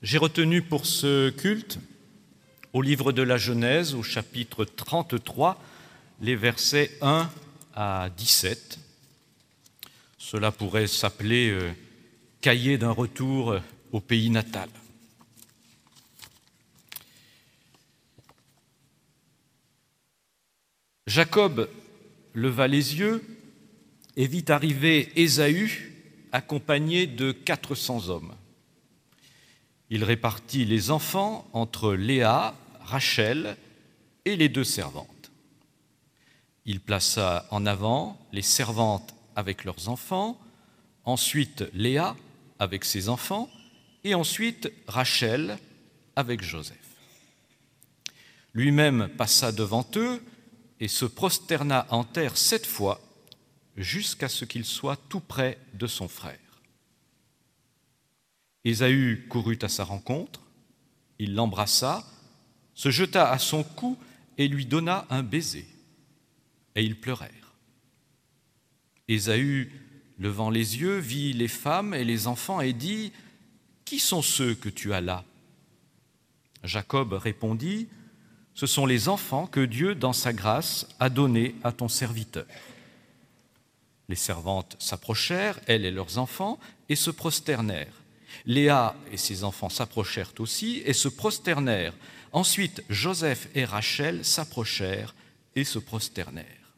J'ai retenu pour ce culte, au livre de la Genèse, au chapitre 33, les versets 1 à 17. Cela pourrait s'appeler cahier d'un retour au pays natal. Jacob leva les yeux et vit arriver Ésaü accompagné de 400 hommes. Il répartit les enfants entre Léa, Rachel et les deux servantes. Il plaça en avant les servantes avec leurs enfants, ensuite Léa avec ses enfants et ensuite Rachel avec Joseph. Lui-même passa devant eux et se prosterna en terre 7 fois jusqu'à ce qu'il soit tout près de son frère. Ésaü courut à sa rencontre, il l'embrassa, se jeta à son cou et lui donna un baiser. Et ils pleurèrent. Ésaü, levant les yeux, vit les femmes et les enfants et dit : « Qui sont ceux que tu as là ?» Jacob répondit : « Ce sont les enfants que Dieu, dans sa grâce, a donnés à ton serviteur. » Les servantes s'approchèrent, elles et leurs enfants, et se prosternèrent. Léa et ses enfants s'approchèrent aussi et se prosternèrent. Ensuite, Joseph et Rachel s'approchèrent et se prosternèrent.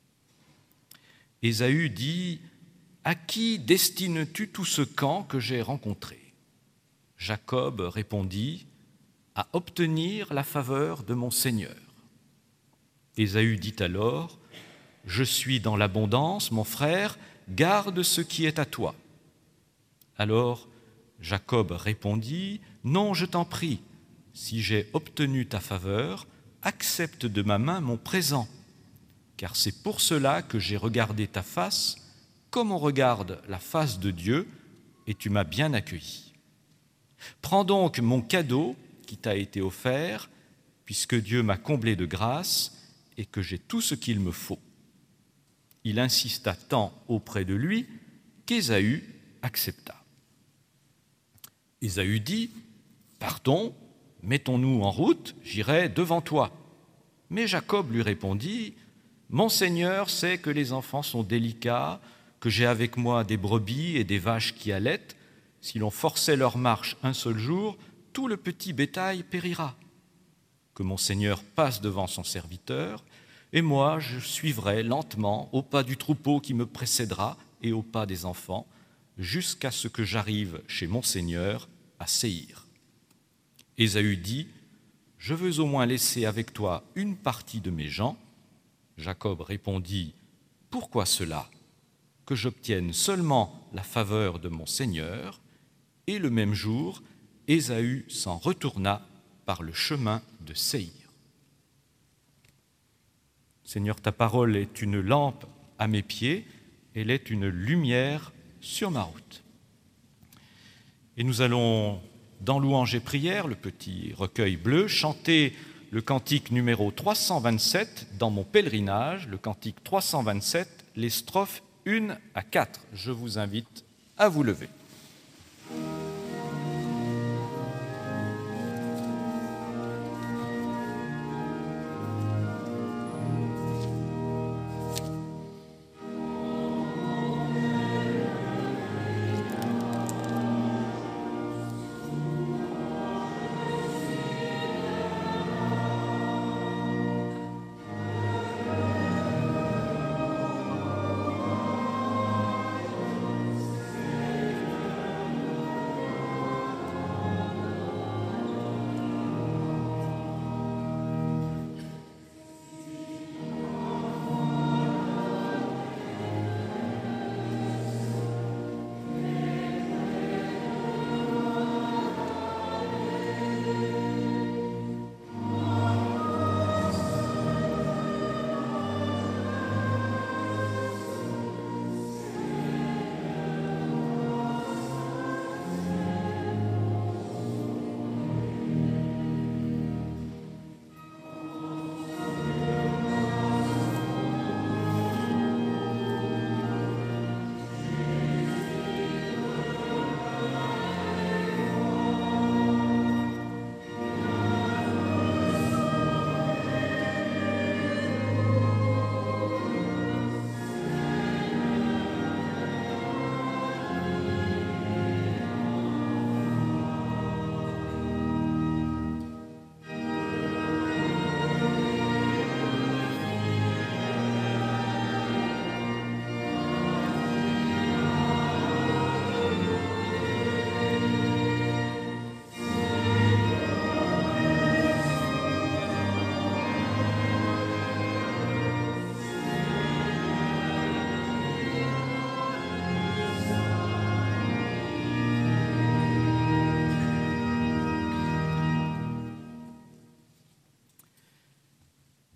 Ésaü dit : « À qui destines-tu tout ce camp que j'ai rencontré ?» Jacob répondit : « À obtenir la faveur de mon Seigneur. » Ésaü dit alors : « Je suis dans l'abondance, mon frère, garde ce qui est à toi. » Alors Jacob répondit : « Non, je t'en prie, si j'ai obtenu ta faveur, accepte de ma main mon présent, car c'est pour cela que j'ai regardé ta face comme on regarde la face de Dieu, et tu m'as bien accueilli. Prends donc mon cadeau qui t'a été offert, puisque Dieu m'a comblé de grâce et que j'ai tout ce qu'il me faut. » Il insista tant auprès de lui qu'Ésaü accepta. Ésaü dit : « Partons, mettons-nous en route, j'irai devant toi. » Mais Jacob lui répondit : « Mon Seigneur sait que les enfants sont délicats, que j'ai avec moi des brebis et des vaches qui allaitent. Si l'on forçait leur marche un seul jour, tout le petit bétail périra. Que mon Seigneur passe devant son serviteur, et moi je suivrai lentement au pas du troupeau qui me précédera et au pas des enfants, jusqu'à ce que j'arrive chez mon Seigneur à Séhir. » Ésaü dit : « Je veux au moins laisser avec toi une partie de mes gens. » Jacob répondit : « Pourquoi cela ? Que j'obtienne seulement la faveur de mon Seigneur. » Et le même jour, Ésaü s'en retourna par le chemin de Séhir. Seigneur, ta parole est une lampe à mes pieds, elle est une lumière sur ma route. Et nous allons, dans Louange et prière, le petit recueil bleu, chanter le cantique numéro 327 dans mon pèlerinage, le cantique 327, les strophes 1 à 4. Je vous invite à vous lever.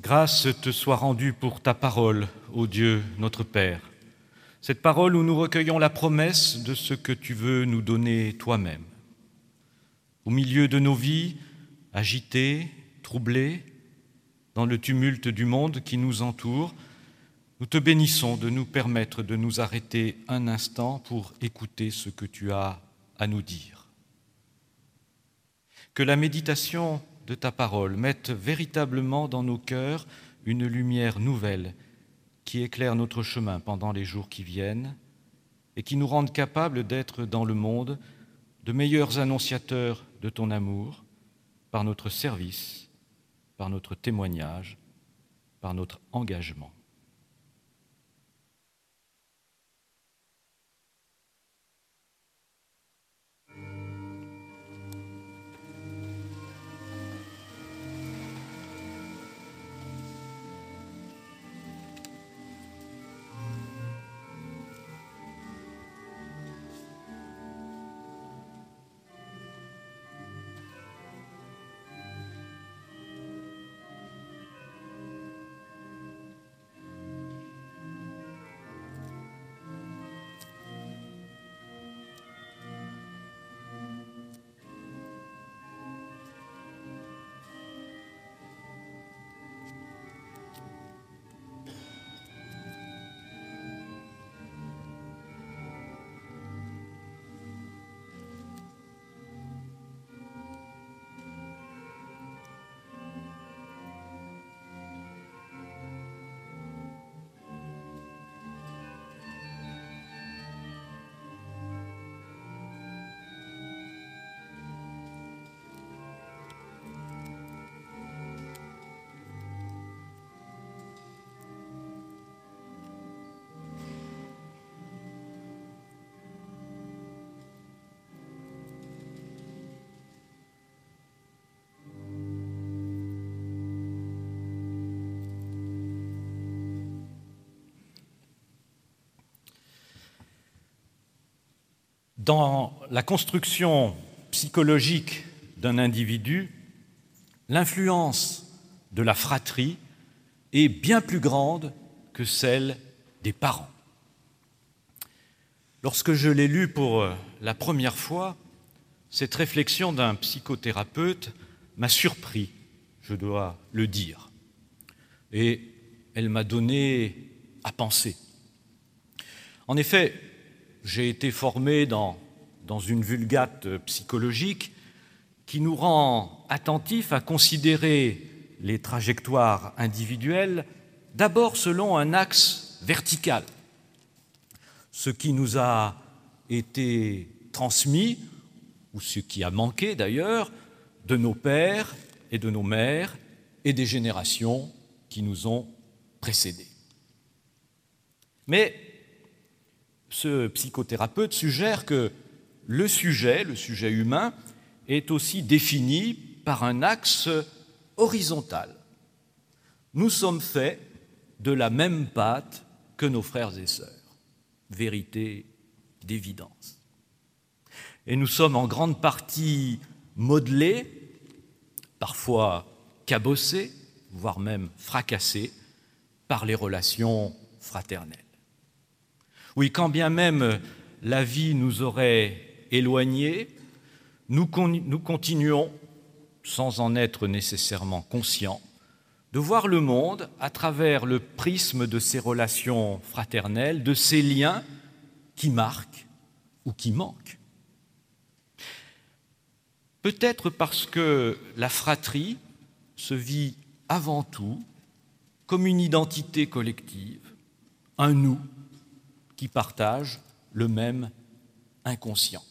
Grâce te soit rendue pour ta parole, ô Dieu notre Père. Cette parole où nous recueillons la promesse de ce que tu veux nous donner toi-même. Au milieu de nos vies, agitées, troublées, dans le tumulte du monde qui nous entoure, nous te bénissons de nous permettre de nous arrêter un instant pour écouter ce que tu as à nous dire. Que la méditation de ta parole mette véritablement dans nos cœurs une lumière nouvelle qui éclaire notre chemin pendant les jours qui viennent et qui nous rende capables d'être dans le monde de meilleurs annonciateurs de ton amour par notre service, par notre témoignage, par notre engagement. Dans la construction psychologique d'un individu, l'influence de la fratrie est bien plus grande que celle des parents. Lorsque je l'ai lu pour la première fois, cette réflexion d'un psychothérapeute m'a surpris, je dois le dire, et elle m'a donné à penser. En effet, j'ai été formé dans une vulgate psychologique qui nous rend attentifs à considérer les trajectoires individuelles d'abord selon un axe vertical. Ce qui nous a été transmis, ou ce qui a manqué d'ailleurs, de nos pères et de nos mères et des générations qui nous ont précédés. Mais ce psychothérapeute suggère que le sujet humain, est aussi défini par un axe horizontal. Nous sommes faits de la même pâte que nos frères et sœurs. Vérité d'évidence. Et nous sommes en grande partie modelés, parfois cabossés, voire même fracassés, par les relations fraternelles. Oui, quand bien même la vie nous aurait éloignés, nous continuons, sans en être nécessairement conscients, de voir le monde à travers le prisme de ces relations fraternelles, de ces liens qui marquent ou qui manquent. Peut-être parce que la fratrie se vit avant tout comme une identité collective, un nous qui partage le même inconscient.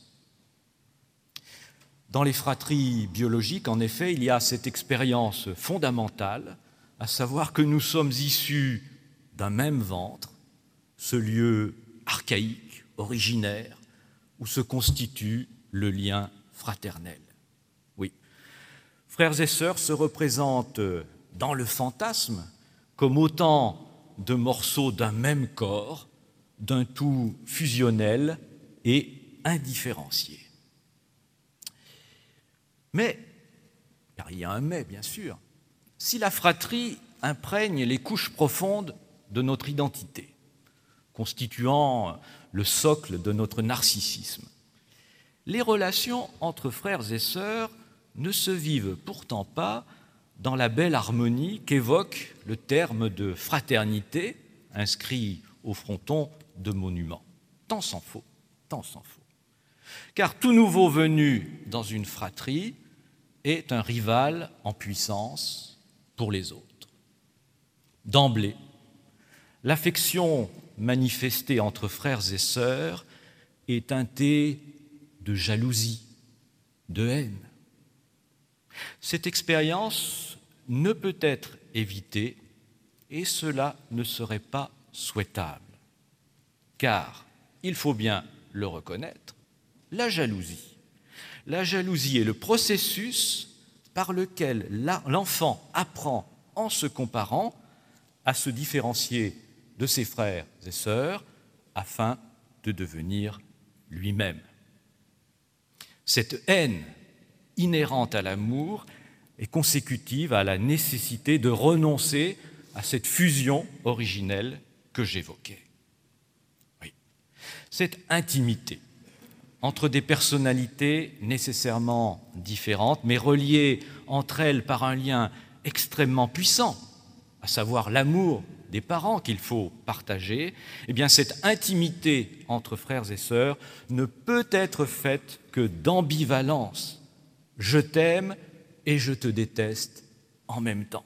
Dans les fratries biologiques, en effet, il y a cette expérience fondamentale, à savoir que nous sommes issus d'un même ventre, ce lieu archaïque, originaire, où se constitue le lien fraternel. Oui, frères et sœurs se représentent dans le fantasme comme autant de morceaux d'un même corps, d'un tout fusionnel et indifférencié. Mais, car il y a un mais bien sûr, si la fratrie imprègne les couches profondes de notre identité, constituant le socle de notre narcissisme. Les relations entre frères et sœurs ne se vivent pourtant pas dans la belle harmonie qu'évoque le terme de fraternité inscrit au fronton de monuments. Tant s'en faut, tant s'en faut. Car tout nouveau venu dans une fratrie est un rival en puissance pour les autres. D'emblée, l'affection manifestée entre frères et sœurs est teintée de jalousie, de haine. Cette expérience ne peut être évitée et cela ne serait pas souhaitable. Car, il faut bien le reconnaître, la jalousie est le processus par lequel l'enfant apprend, en se comparant, à se différencier de ses frères et sœurs afin de devenir lui-même. Cette haine inhérente à l'amour est consécutive à la nécessité de renoncer à cette fusion originelle que j'évoquais. Oui. Cette intimité entre des personnalités nécessairement différentes, mais reliées entre elles par un lien extrêmement puissant, à savoir l'amour des parents qu'il faut partager, eh bien cette intimité entre frères et sœurs ne peut être faite que d'ambivalence. Je t'aime et je te déteste en même temps.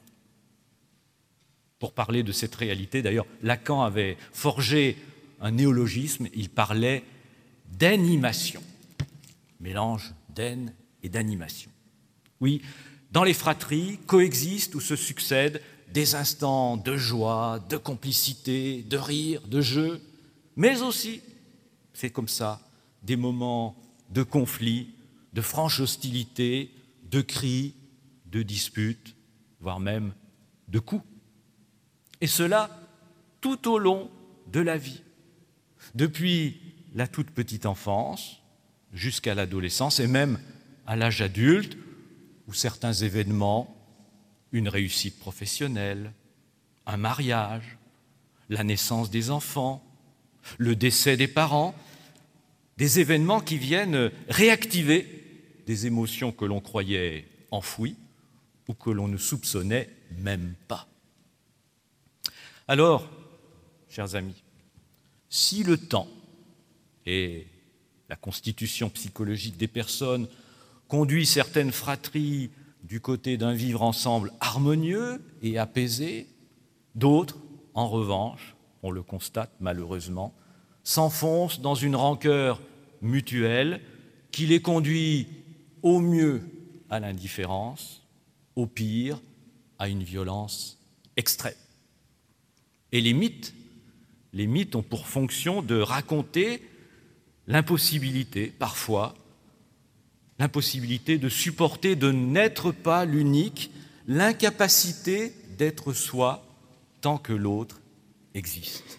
Pour parler de cette réalité, d'ailleurs, Lacan avait forgé un néologisme, il parlait d'animation, mélange d'aine et d'animation. Oui, dans les fratries coexistent ou se succèdent des instants de joie, de complicité, de rire, de jeu, mais aussi, c'est comme ça, des moments de conflit, de franche hostilité, de cris, de disputes, voire même de coups. Et cela tout au long de la vie, depuis la toute petite enfance jusqu'à l'adolescence et même à l'âge adulte, où certains événements, une réussite professionnelle, un mariage, la naissance des enfants, le décès des parents, des événements qui viennent réactiver des émotions que l'on croyait enfouies ou que l'on ne soupçonnait même pas. Alors, chers amis, si le temps et la constitution psychologique des personnes conduit certaines fratries du côté d'un vivre ensemble harmonieux et apaisé, d'autres, en revanche, on le constate malheureusement, s'enfoncent dans une rancœur mutuelle qui les conduit au mieux à l'indifférence, au pire à une violence extrême. Et les mythes ont pour fonction de raconter l'impossibilité, parfois, l'impossibilité de supporter de n'être pas l'unique, l'incapacité d'être soi tant que l'autre existe.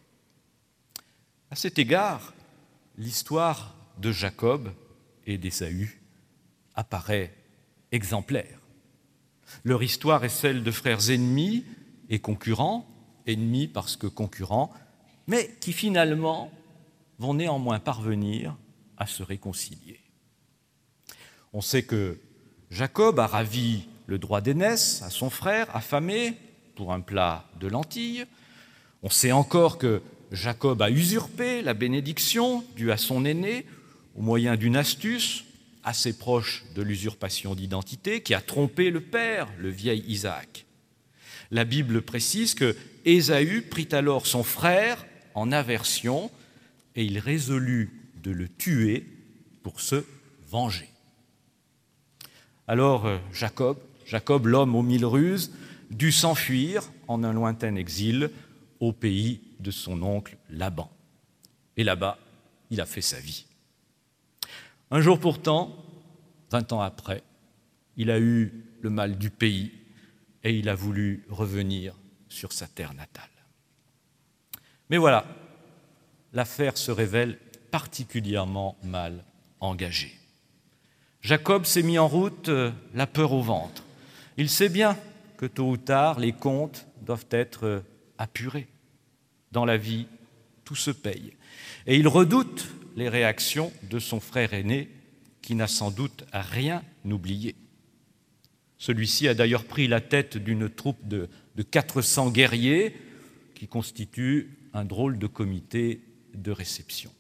À cet égard, l'histoire de Jacob et d'Ésaü apparaît exemplaire. Leur histoire est celle de frères ennemis et concurrents, ennemis parce que concurrents, mais qui finalement vont néanmoins parvenir à se réconcilier. On sait que Jacob a ravi le droit d'aînesse à son frère affamé pour un plat de lentilles. On sait encore que Jacob a usurpé la bénédiction due à son aîné au moyen d'une astuce assez proche de l'usurpation d'identité qui a trompé le père, le vieil Isaac. La Bible précise que Ésaü prit alors son frère en aversion et il résolut de le tuer pour se venger. Alors Jacob, l'homme aux 1000 ruses, dut s'enfuir en un lointain exil au pays de son oncle Laban. Et là-bas, il a fait sa vie. Un jour pourtant, 20 ans après, il a eu le mal du pays et il a voulu revenir sur sa terre natale. Mais voilà, l'affaire se révèle particulièrement mal engagée. Jacob s'est mis en route la peur au ventre. Il sait bien que tôt ou tard, les comptes doivent être apurés. Dans la vie, tout se paye. Et il redoute les réactions de son frère aîné, qui n'a sans doute rien oublié. Celui-ci a d'ailleurs pris la tête d'une troupe de 400 guerriers qui constitue un drôle de comité de réception.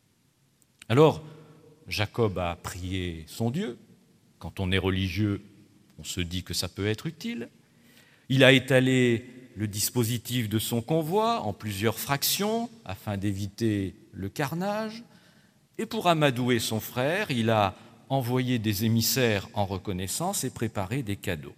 Alors, Jacob a prié son Dieu. Quand on est religieux, on se dit que ça peut être utile. Il a étalé le dispositif de son convoi en plusieurs fractions afin d'éviter le carnage. Et pour amadouer son frère, il a envoyé des émissaires en reconnaissance et préparé des cadeaux.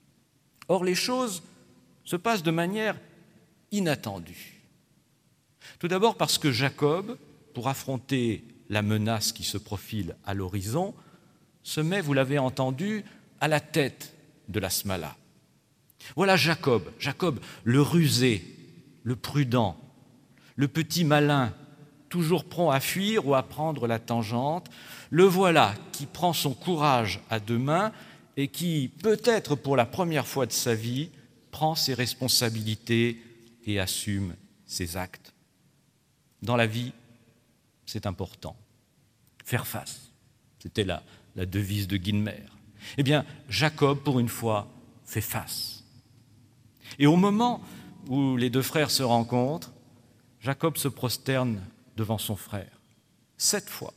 Or, les choses se passent de manière inattendue. Tout d'abord parce que Jacob, pour affronter la menace qui se profile à l'horizon, se met, vous l'avez entendu, à la tête de la Smala. Voilà Jacob, le rusé, le prudent, le petit malin, toujours prompt à fuir ou à prendre la tangente. Le voilà qui prend son courage à deux mains et qui, peut-être pour la première fois de sa vie, prend ses responsabilités et assume ses actes. Dans la vie, c'est important. Faire face, c'était la devise de Guynemer. Eh bien, Jacob, pour une fois, fait face. Et au moment où les deux frères se rencontrent, Jacob se prosterne devant son frère, 7 fois.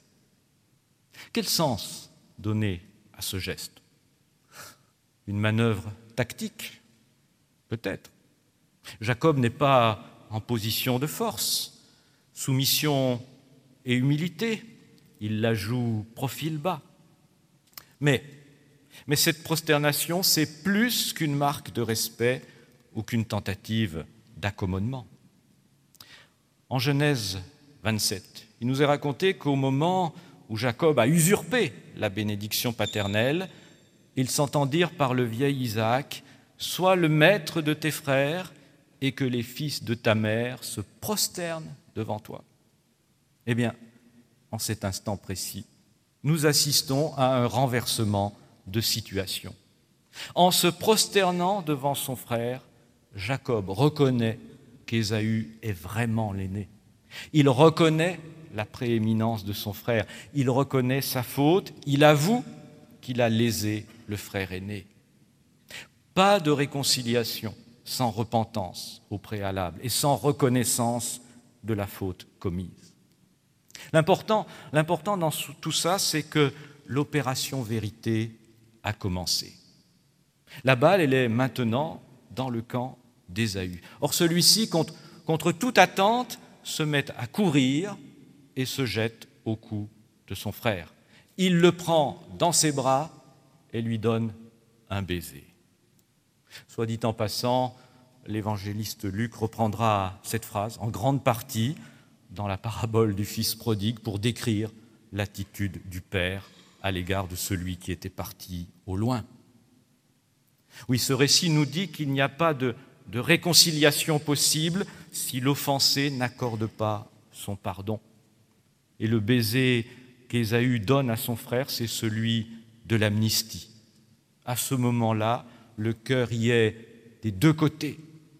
Quel sens donner à ce geste? Une manœuvre tactique? Peut-être. Jacob n'est pas en position de force. Soumission et humilité, il la joue profil bas. Mais cette prosternation, c'est plus qu'une marque de respect ou qu'une tentative d'accommodement. En Genèse 27, il nous est raconté qu'au moment où Jacob a usurpé la bénédiction paternelle, il s'entend dire par le vieil Isaac « Sois le maître de tes frères et que les fils de ta mère se prosternent devant toi. » Eh bien, en cet instant précis, nous assistons à un renversement de situation. En se prosternant devant son frère, Jacob reconnaît qu'Ésaü est vraiment l'aîné. Il reconnaît la prééminence de son frère, il reconnaît sa faute, il avoue qu'il a lésé le frère aîné. Pas de réconciliation sans repentance au préalable et sans reconnaissance de la faute commise. L'important dans tout ça, c'est que l'opération vérité a commencé. La balle, elle est maintenant dans le camp d'Ésaü. Or, celui-ci, contre toute attente, se met à courir et se jette au cou de son frère. Il le prend dans ses bras et lui donne un baiser. Soit dit en passant, l'évangéliste Luc reprendra cette phrase en grande partie dans la parabole du fils prodigue pour décrire l'attitude du père à l'égard de celui qui était parti au loin. Oui, ce récit nous dit qu'il n'y a pas de réconciliation possible si l'offensé n'accorde pas son pardon. Et le baiser qu'Ésaü donne à son frère, c'est celui de l'amnistie. À ce moment-là, le cœur y est des deux côtés.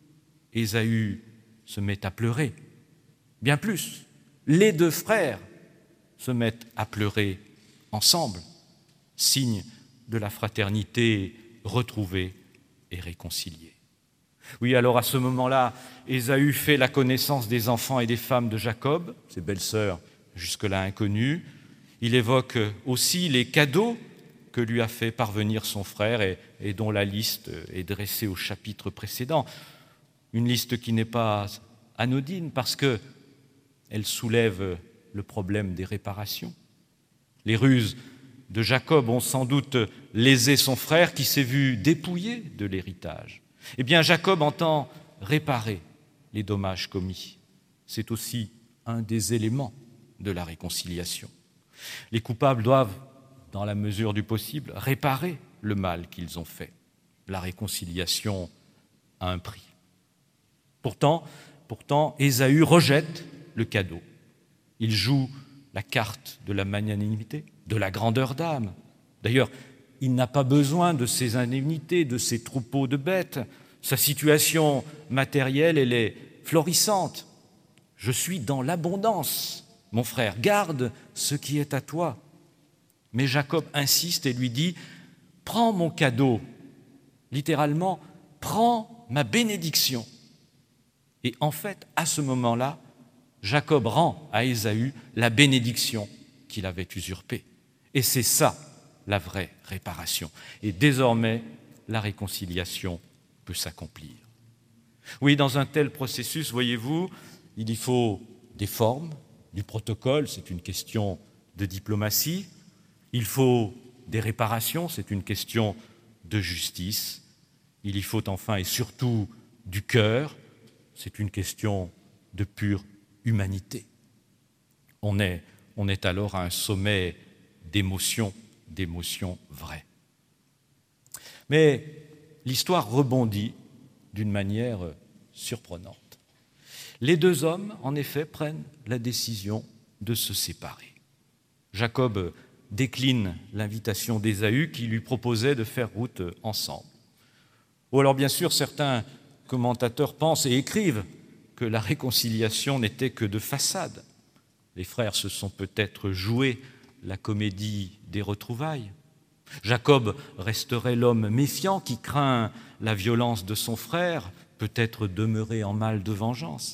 Ésaü se met à pleurer. Bien plus, les deux frères se mettent à pleurer ensemble, signe de la fraternité retrouvée et réconciliée. Oui, alors à ce moment-là, Ésaü fait la connaissance des enfants et des femmes de Jacob, ses belles-sœurs jusque-là inconnues. Il évoque aussi les cadeaux que lui a fait parvenir son frère et dont la liste est dressée au chapitre précédent. Une liste qui n'est pas anodine parce qu'elle soulève le problème des réparations. Les ruses de Jacob ont sans doute lésé son frère qui s'est vu dépouillé de l'héritage. Eh bien, Jacob entend réparer les dommages commis. C'est aussi un des éléments de la réconciliation. Les coupables doivent, dans la mesure du possible, réparer le mal qu'ils ont fait. La réconciliation a un prix. Pourtant, Ésaü rejette le cadeau. Il joue la carte de la magnanimité, de la grandeur d'âme. D'ailleurs, il n'a pas besoin de ses indemnités, de ses troupeaux de bêtes. Sa situation matérielle, elle est florissante. Je suis dans l'abondance, mon frère, garde ce qui est à toi. Mais Jacob insiste et lui dit, prends mon cadeau, littéralement, prends ma bénédiction. Et en fait, à ce moment-là, Jacob rend à Ésaü la bénédiction qu'il avait usurpée. Et c'est ça, la vraie réparation. Et désormais, la réconciliation peut s'accomplir. Oui, dans un tel processus, voyez-vous, il y faut des formes, du protocole, c'est une question de diplomatie. Il faut des réparations, c'est une question de justice. Il y faut enfin et surtout du cœur, c'est une question de pure humanité. On est alors à un sommet d'émotions vraies. Mais l'histoire rebondit d'une manière surprenante. Les deux hommes, en effet, prennent la décision de se séparer. Jacob décline l'invitation d'Ésaü qui lui proposait de faire route ensemble. Ou alors, bien sûr, certains commentateurs pensent et écrivent que la réconciliation n'était que de façade. Les frères se sont peut-être joués la comédie des retrouvailles. Jacob resterait l'homme méfiant qui craint la violence de son frère, peut-être demeuré en mal de vengeance.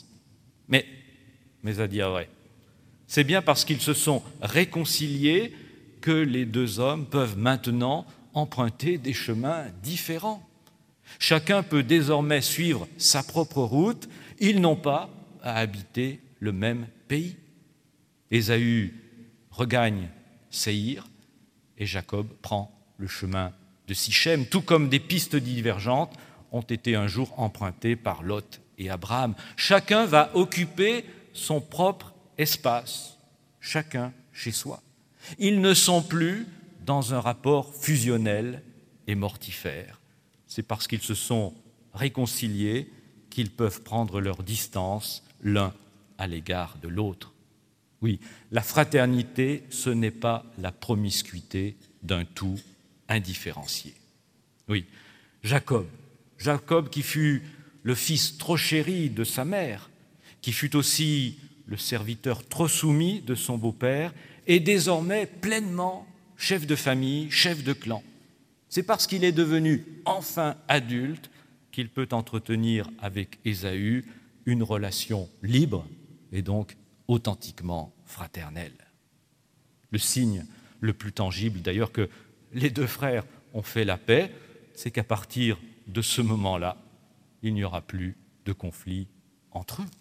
Mais à dire vrai, c'est bien parce qu'ils se sont réconciliés que les deux hommes peuvent maintenant emprunter des chemins différents. Chacun peut désormais suivre sa propre route, ils n'ont pas à habiter le même pays. Ésaü regagne Séhir et Jacob prend le chemin de Sichem, tout comme des pistes divergentes ont été un jour empruntées par Lot et Abraham. Chacun va occuper son propre espace, chacun chez soi. Ils ne sont plus dans un rapport fusionnel et mortifère. C'est parce qu'ils se sont réconciliés qu'ils peuvent prendre leur distance l'un à l'égard de l'autre. Oui, la fraternité, ce n'est pas la promiscuité d'un tout indifférencié. Oui, Jacob qui fut le fils trop chéri de sa mère, qui fut aussi le serviteur trop soumis de son beau-père, est désormais pleinement chef de famille, chef de clan. C'est parce qu'il est devenu enfin adulte qu'il peut entretenir avec Ésaü une relation libre et donc authentiquement fraternelle. Le signe le plus tangible, d'ailleurs, que les deux frères ont fait la paix, c'est qu'à partir de ce moment-là, il n'y aura plus de conflit entre eux.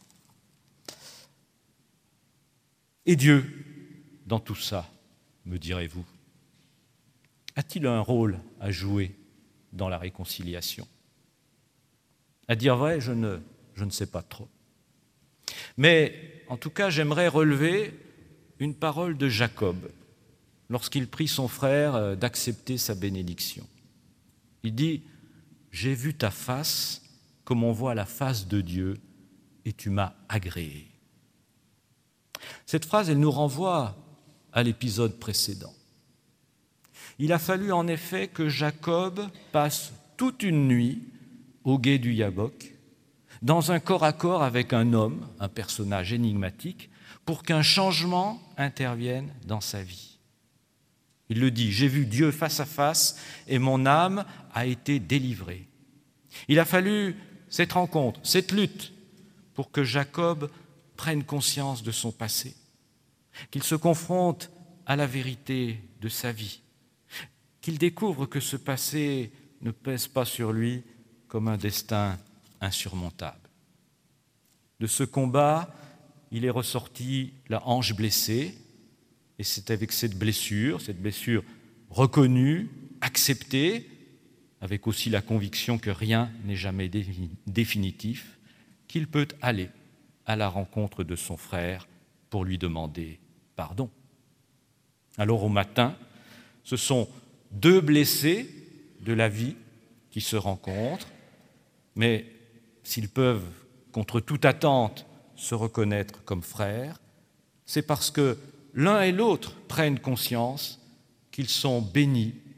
Et Dieu, dans tout ça, me direz-vous, a-t-il un rôle à jouer dans la réconciliation ? À dire vrai, je ne sais pas trop. Mais en tout cas, j'aimerais relever une parole de Jacob lorsqu'il prie son frère d'accepter sa bénédiction. Il dit « J'ai vu ta face comme on voit la face de Dieu et tu m'as agréé. » Cette phrase, elle nous renvoie à l'épisode précédent. Il a fallu en effet que Jacob passe toute une nuit au gué du Yabok, dans un corps à corps avec un homme, un personnage énigmatique, pour qu'un changement intervienne dans sa vie. Il le dit, j'ai vu Dieu face à face et mon âme a été délivrée. Il a fallu cette rencontre, cette lutte, pour que Jacob prenne conscience de son passé, qu'il se confronte à la vérité de sa vie, qu'il découvre que ce passé ne pèse pas sur lui comme un destin insurmontable. De ce combat, il est ressorti la hanche blessée, et c'est avec cette blessure reconnue, acceptée, avec aussi la conviction que rien n'est jamais définitif, qu'il peut aller à la rencontre de son frère pour lui demander pardon. Alors au matin, ce sont deux blessés de la vie qui se rencontrent, mais s'ils peuvent, contre toute attente, se reconnaître comme frères, c'est parce que l'un et l'autre prennent conscience qu'ils sont bénis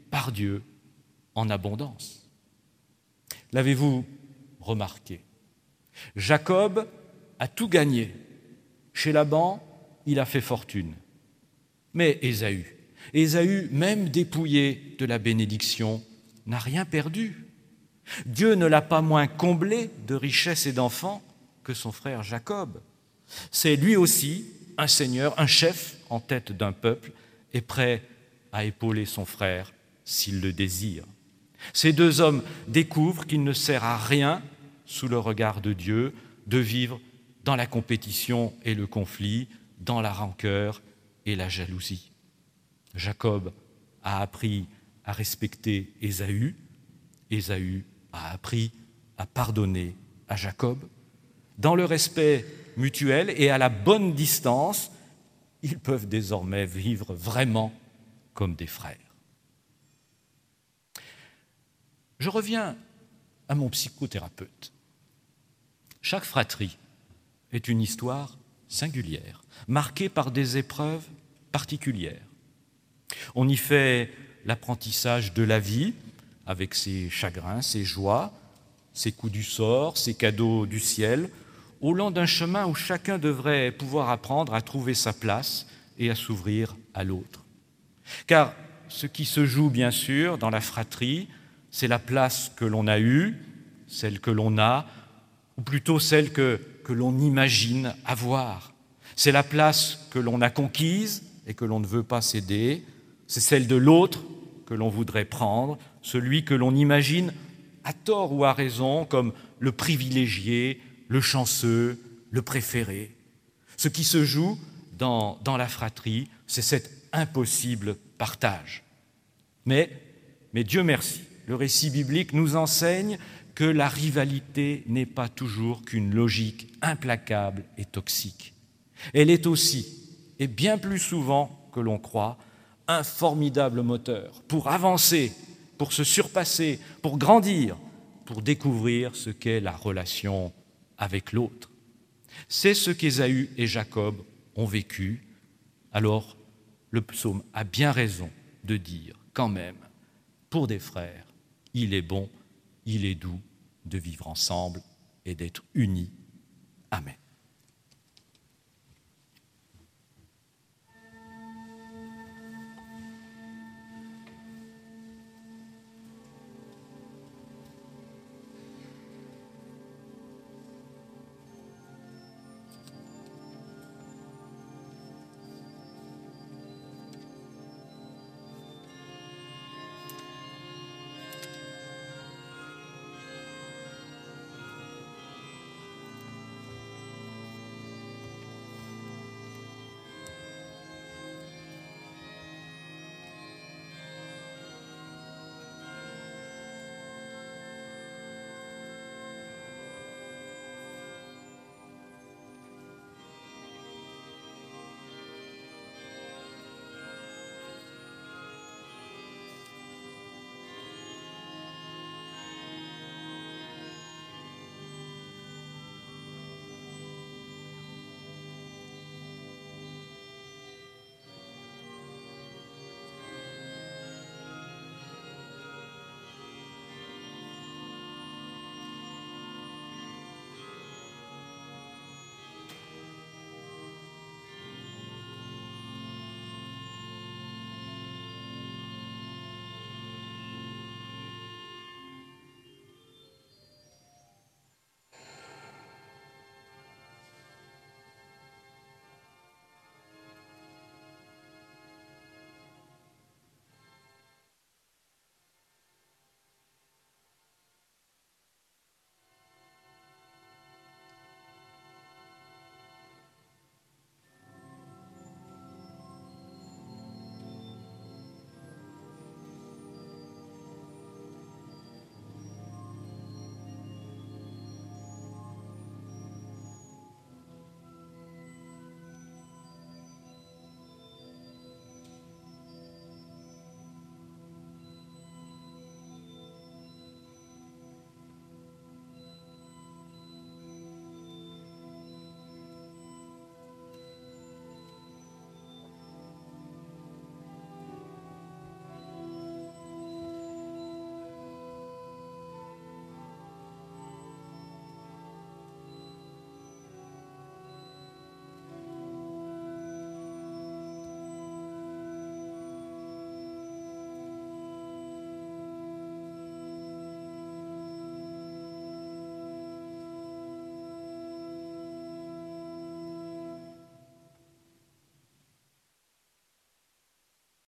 par Dieu en abondance. L'avez-vous remarqué? Jacob a tout gagné. Chez Laban, il a fait fortune. Mais Ésaü, même dépouillé de la bénédiction, n'a rien perdu. Dieu ne l'a pas moins comblé de richesses et d'enfants que son frère Jacob. C'est lui aussi un seigneur, un chef en tête d'un peuple et prêt à épauler son frère s'il le désire. Ces deux hommes découvrent qu'il ne sert à rien, sous le regard de Dieu, de vivre dans la compétition et le conflit, dans la rancœur et la jalousie. Jacob a appris à respecter Ésaü, Ésaü a appris à pardonner à Jacob. Dans le respect mutuel et à la bonne distance, ils peuvent désormais vivre vraiment comme des frères. Je reviens à mon psychothérapeute. Chaque fratrie est une histoire singulière, marquée par des épreuves particulières. On y fait l'apprentissage de la vie, avec ses chagrins, ses joies, ses coups du sort, ses cadeaux du ciel, au long d'un chemin où chacun devrait pouvoir apprendre à trouver sa place et à s'ouvrir à l'autre. Car ce qui se joue, bien sûr, dans la fratrie, c'est la place que l'on a eue, celle que l'on a, ou plutôt celle que l'on imagine avoir. C'est la place que l'on a conquise et que l'on ne veut pas céder. C'est celle de l'autre que l'on voudrait prendre, celui que l'on imagine, à tort ou à raison, comme le privilégié, le chanceux, le préféré. Ce qui se joue dans la fratrie, c'est cet impossible partage. Mais Dieu merci, le récit biblique nous enseigne que la rivalité n'est pas toujours qu'une logique implacable et toxique. Elle est aussi, et bien plus souvent que l'on croit, un formidable moteur pour avancer, pour se surpasser, pour grandir, pour découvrir ce qu'est la relation avec l'autre. C'est ce qu'Ésaü et Jacob ont vécu. Alors, le psaume a bien raison de dire, quand même, pour des frères, il est bon, il est doux de vivre ensemble et d'être unis. Amen.